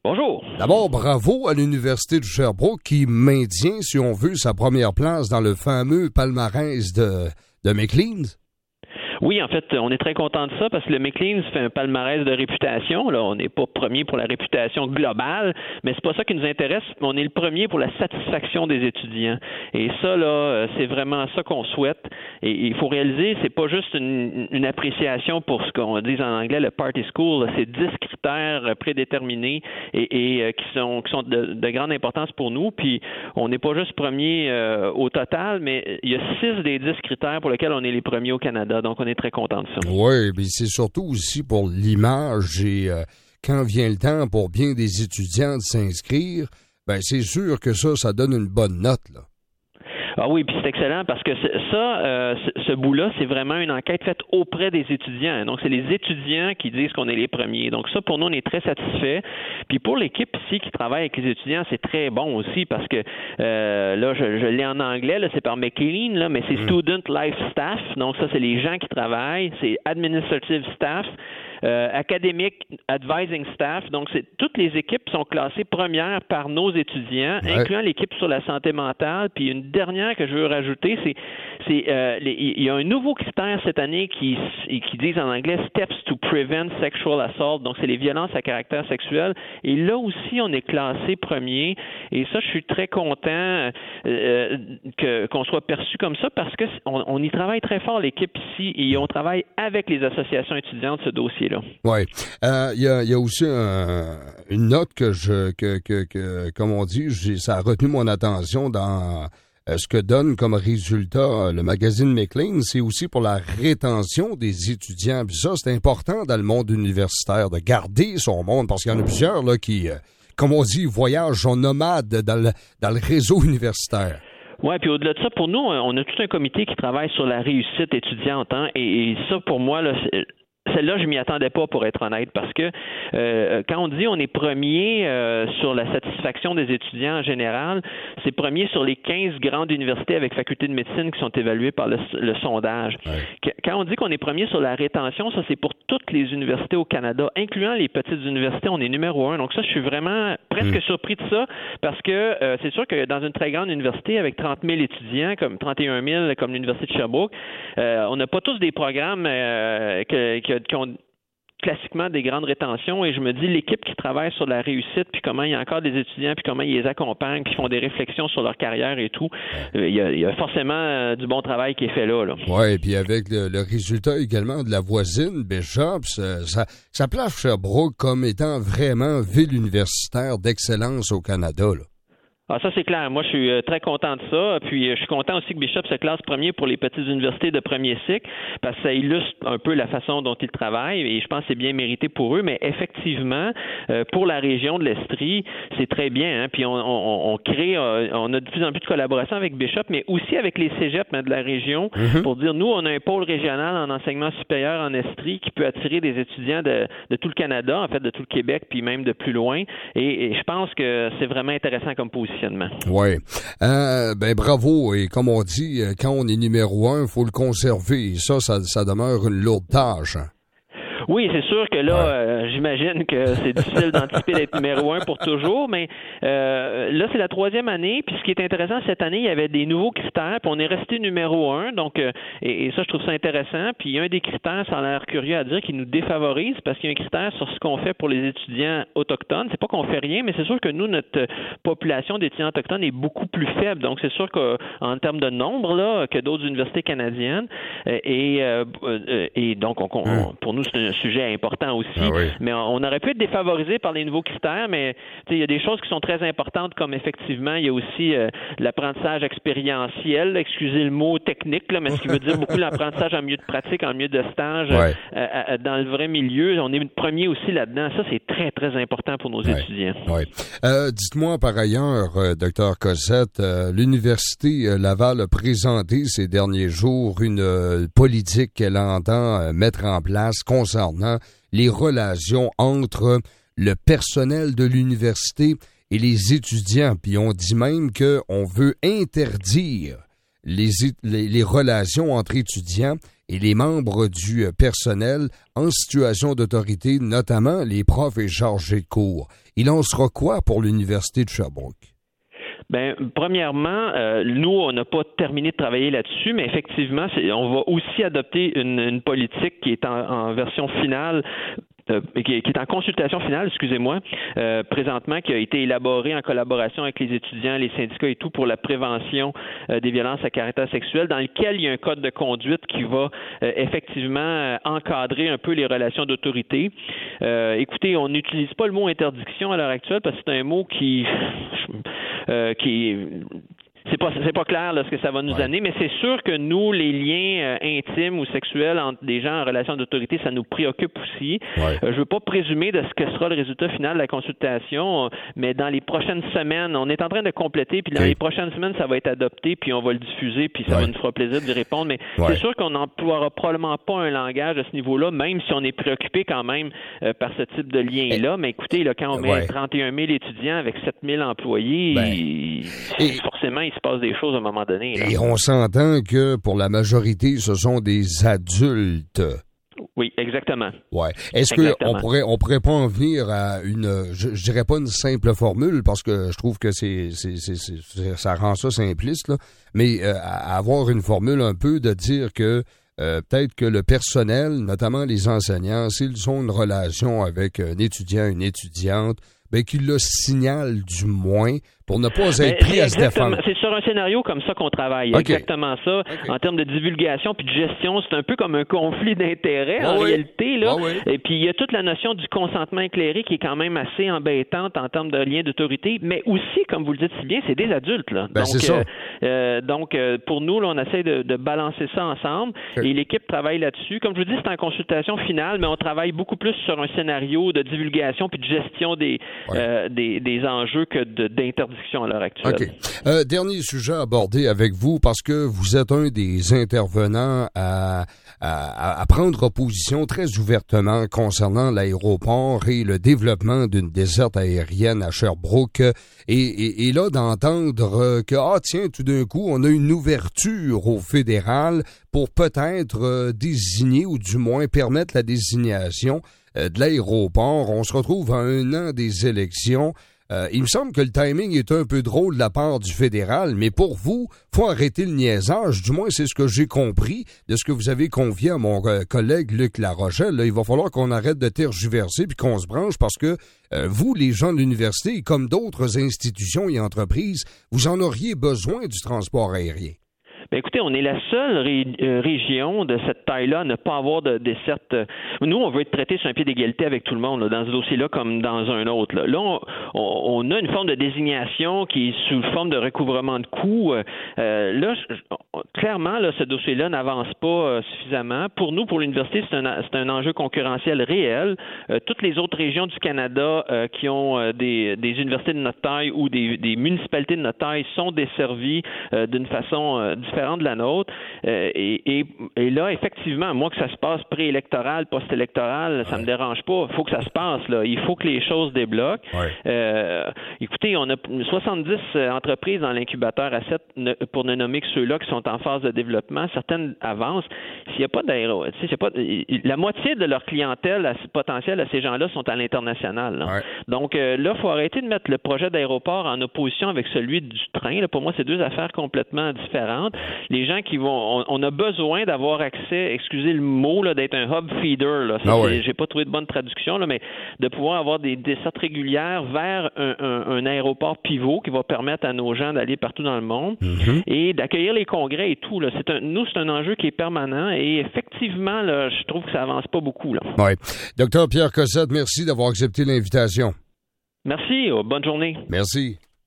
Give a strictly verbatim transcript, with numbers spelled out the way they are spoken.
Bonjour. D'abord, bravo à l'Université de Sherbrooke qui maintient, si on veut, sa première place dans le fameux palmarès de, de Maclean's. Oui, en fait, on est très content de ça parce que le Maclean's fait un palmarès de réputation. Là, on n'est pas premier pour la réputation globale, mais c'est pas ça qui nous intéresse. On est le premier pour la satisfaction des étudiants. Et ça, là, c'est vraiment ça qu'on souhaite. Et il faut réaliser, c'est pas juste une, une appréciation pour ce qu'on dit en anglais le party school. C'est dix critères prédéterminés et, et qui sont qui sont de, de grande importance pour nous. Puis on n'est pas juste premier euh, au total, mais il y a six des dix critères pour lesquels on est les premiers au Canada. Donc on est très content de ça. Oui, mais c'est surtout aussi pour l'image et euh, quand vient le temps pour bien des étudiants de s'inscrire, ben c'est sûr que ça, ça donne une bonne note, là. Ah oui, puis c'est excellent parce que ça, euh, ce bout-là, c'est vraiment une enquête faite auprès des étudiants. Donc, c'est les étudiants qui disent qu'on est les premiers. Donc, ça, pour nous, on est très satisfaits. Puis pour l'équipe ici qui travaille avec les étudiants, c'est très bon aussi parce que euh, là, je, je l'ai en anglais, là, c'est par Maclean, là, mais c'est Student Life Staff. Donc, ça, c'est les gens qui travaillent. C'est Administrative Staff. Euh, Academic Advising Staff. Donc, c'est, toutes les équipes sont classées premières par nos étudiants, ouais. incluant l'équipe sur la santé mentale. Puis une dernière que je veux rajouter, c'est, c'est euh, les, il y a un nouveau critère cette année qui, qui dit en anglais « Steps to Prevent Sexual Assault ». Donc, c'est les violences à caractère sexuel. Et là aussi, on est classé premier. Et ça, je suis très content euh, que, qu'on soit perçu comme ça parce qu'on on y travaille très fort, l'équipe ici, et on travaille avec les associations étudiantes ce dossier-là. Oui. Il euh, y, a, y a aussi un, une note que je, que, que, que comme on dit, j'ai, ça a retenu mon attention dans euh, ce que donne comme résultat euh, le magazine Maclean, c'est aussi pour la rétention des étudiants. Puis ça, c'est important dans le monde universitaire de garder son monde parce qu'il y en a plusieurs là qui, euh, comme on dit, voyagent, sont nomades dans le, dans le réseau universitaire. Oui, puis au-delà de ça, pour nous, on a tout un comité qui travaille sur la réussite étudiante, hein, et, et ça, pour moi, là, c'est... Celle-là, je m'y attendais pas, pour être honnête, parce que euh, quand on dit on est premier euh, sur la satisfaction des étudiants en général, c'est premier sur les quinze grandes universités avec faculté de médecine qui sont évaluées par le, le sondage. Ouais. Quand on dit qu'on est premier sur la rétention, ça c'est pour toutes les universités au Canada, incluant les petites universités, on est numéro un. Donc ça, je suis vraiment presque mmh. surpris de ça, parce que euh, c'est sûr que dans une très grande université avec trente mille étudiants, comme trente et un mille comme l'Université de Sherbrooke, euh, on n'a pas tous des programmes euh, que, que qui ont classiquement des grandes rétentions, et je me dis, l'équipe qui travaille sur la réussite, puis comment il y a encore des étudiants, puis comment ils les accompagnent, puis font des réflexions sur leur carrière et tout, euh, il, y a, il y a forcément euh, du bon travail qui est fait là. là. Oui, et puis avec le, le résultat également de la voisine, Bishop, ça, ça, ça place Sherbrooke comme étant vraiment ville universitaire d'excellence au Canada, là. Ah, ça, c'est clair. Moi, je suis très content de ça. Puis, je suis content aussi que Bishop se classe premier pour les petites universités de premier cycle parce que ça illustre un peu la façon dont ils travaillent et je pense que c'est bien mérité pour eux. Mais effectivement, euh, pour la région de l'Estrie, c'est très bien. Hein? Puis, on, on, on crée, on a de plus en plus de collaboration avec Bishop, mais aussi avec les cégeps de la région mm-hmm. pour dire, nous, on a un pôle régional en enseignement supérieur en Estrie qui peut attirer des étudiants de, de tout le Canada, en fait, de tout le Québec, puis même de plus loin. Et, et je pense que c'est vraiment intéressant comme position. Oui. Euh, ben bravo. Et comme on dit, quand on est numéro un, il faut le conserver. Et ça, ça, ça demeure une lourde tâche. Hein. Oui, c'est sûr que là, ouais. euh, j'imagine que c'est difficile d'anticiper d'être numéro un pour toujours, mais euh, là, c'est la troisième année. Puis ce qui est intéressant, cette année, il y avait des nouveaux critères, puis on est resté numéro un. Donc, euh, et, et ça, je trouve ça intéressant. Puis un des critères, ça a l'air curieux à dire, qui nous défavorise, parce qu'il y a un critère sur ce qu'on fait pour les étudiants autochtones. C'est pas qu'on fait rien, mais c'est sûr que nous, notre population d'étudiants autochtones est beaucoup plus faible. Donc, c'est sûr qu'en termes de nombre, là, que d'autres universités canadiennes. Et, euh, et donc, on, on, pour nous, c'est un sujet important aussi, ah oui. mais on aurait pu être défavorisé par les nouveaux critères, mais il y a des choses qui sont très importantes, comme effectivement, il y a aussi euh, l'apprentissage expérientiel, excusez le mot technique, là, mais ce qui veut dire beaucoup l'apprentissage en milieu de pratique, en milieu de stage, ouais. euh, euh, dans le vrai milieu. On est le premier aussi là-dedans. Ça, c'est très, très important pour nos ouais. étudiants. Ouais. Euh, dites-moi par ailleurs, euh, docteur Cossette, euh, l'Université euh, Laval a présenté ces derniers jours une euh, politique qu'elle entend euh, mettre en place concernant les relations entre le personnel de l'université et les étudiants. Puis on dit même qu'on veut interdire les, les, les relations entre étudiants et les membres du personnel en situation d'autorité, notamment les profs et chargés de cours. Il en sera quoi pour l'Université de Sherbrooke? Bien, premièrement, euh, nous, on n'a pas terminé de travailler là-dessus, mais effectivement, c'est, on va aussi adopter une, une politique qui est en, en version finale. Euh, qui, qui est en consultation finale, excusez-moi, euh, présentement, qui a été élaborée en collaboration avec les étudiants, les syndicats et tout pour la prévention euh, des violences à caractère sexuel, dans lequel il y a un code de conduite qui va euh, effectivement euh, encadrer un peu les relations d'autorité. Euh, écoutez, on n'utilise pas le mot interdiction à l'heure actuelle parce que c'est un mot qui euh, qui C'est pas c'est pas clair là, ce que ça va nous ouais. amener, mais c'est sûr que nous, les liens euh, intimes ou sexuels entre des gens en relation d'autorité, ça nous préoccupe aussi. Ouais. Euh, je veux pas présumer de ce que sera le résultat final de la consultation, mais dans les prochaines semaines, on est en train de compléter, puis dans okay. les prochaines semaines, ça va être adopté, puis on va le diffuser, puis ça ouais. va nous fera plaisir d'y répondre. Mais ouais. c'est sûr qu'on n'emploiera probablement pas un langage à ce niveau-là, même si on est préoccupé quand même euh, par ce type de lien-là. Mais écoutez, là, quand on met ouais. trente et un mille étudiants avec sept mille employés, ben, il, et... forcément, il se passe des choses à un moment donné. Là. Et on s'entend que pour la majorité, ce sont des adultes. Oui, exactement. Ouais. Est-ce qu'on pourrait on pourrait pas en venir à une je, je dirais pas une simple formule parce que je trouve que c'est c'est, c'est, c'est ça rend ça simpliste là, mais euh, à avoir une formule un peu de dire que euh, peut-être que le personnel, notamment les enseignants, s'ils ont une relation avec un étudiant, une étudiante, ben qu'ils le signalent du moins pour ne pas être pris à se défendre. C'est sur un scénario comme ça qu'on travaille. Okay. Exactement ça. Okay. En termes de divulgation puis de gestion, c'est un peu comme un conflit d'intérêts oh en oui. réalité. Là. Oh oui. Et puis, il y a toute la notion du consentement éclairé qui est quand même assez embêtante en termes de lien d'autorité, mais aussi, comme vous le dites si bien, c'est des adultes. Là. Ben, donc, c'est ça. Euh, euh, donc, euh, pour nous, là, on essaie de, de balancer ça ensemble okay. et l'équipe travaille là-dessus. Comme je vous dis, c'est en consultation finale, mais on travaille beaucoup plus sur un scénario de divulgation puis de gestion des, ouais. euh, des, des enjeux que de, d'interdiction à l'heure actuelle. OK. Euh, dernier sujet abordé avec vous, parce que vous êtes un des intervenants à, à, à prendre position très ouvertement concernant l'aéroport et le développement d'une desserte aérienne à Sherbrooke. Et, et, et là, d'entendre que, ah tiens, tout d'un coup, on a une ouverture au fédéral pour peut-être euh, désigner, ou du moins permettre la désignation euh, de l'aéroport. On se retrouve à un an des élections. Euh, il me semble que le timing est un peu drôle de la part du fédéral, mais pour vous, faut arrêter le niaisage. Du moins, c'est ce que j'ai compris de ce que vous avez confié à mon euh, collègue Luc Larochelle. Là, il va falloir qu'on arrête de tergiverser puis qu'on se branche parce que euh, vous, les gens de l'université, comme d'autres institutions et entreprises, vous en auriez besoin du transport aérien. Bien, écoutez, on est la seule ré, euh, région de cette taille-là à ne pas avoir de desserte. Nous, on veut être traité sur un pied d'égalité avec tout le monde, là, dans ce dossier-là comme dans un autre. Là, là on, on, on a une forme de désignation qui est sous forme de recouvrement de coûts. Euh, là, je, clairement, là, ce dossier-là n'avance pas euh, suffisamment. Pour nous, pour l'université, c'est un, c'est un enjeu concurrentiel réel. Euh, toutes les autres régions du Canada euh, qui ont euh, des, des universités de notre taille ou des, des municipalités de notre taille sont desservies euh, d'une façon euh, différente de la nôtre. Euh, et, et, et là, effectivement, moi, que ça se passe préélectoral, post-électoral, ouais. ça me dérange pas. Il faut que ça se passe, là. Il faut que les choses débloquent. Ouais. Euh, écoutez, on a soixante-dix entreprises dans l'incubateur à sept, pour ne nommer que ceux-là qui sont en phase de développement. Certaines avancent. S'il n'y a pas d'aéro, tu sais, pas, la moitié de leur clientèle potentielle à ces gens-là sont à l'international. Là. Ouais. Donc euh, là, il faut arrêter de mettre le projet d'aéroport en opposition avec celui du train. Là. Pour moi, c'est deux affaires complètement différentes. Les gens qui vont... On, on a besoin d'avoir accès, excusez le mot, là, d'être un hub feeder. Là. Ça, ah ouais. J'ai pas trouvé de bonne traduction, là, mais de pouvoir avoir des dessertes régulières vers un, un, un aéroport pivot qui va permettre à nos gens d'aller partout dans le monde mm-hmm. et d'accueillir les congrès et tout. Là. C'est un, nous, c'est un enjeu qui est permanent et effectivement, là, je trouve que ça avance pas beaucoup. Là. Oui. Docteur Pierre Cossette, merci d'avoir accepté l'invitation. Merci. Bonne journée. Merci.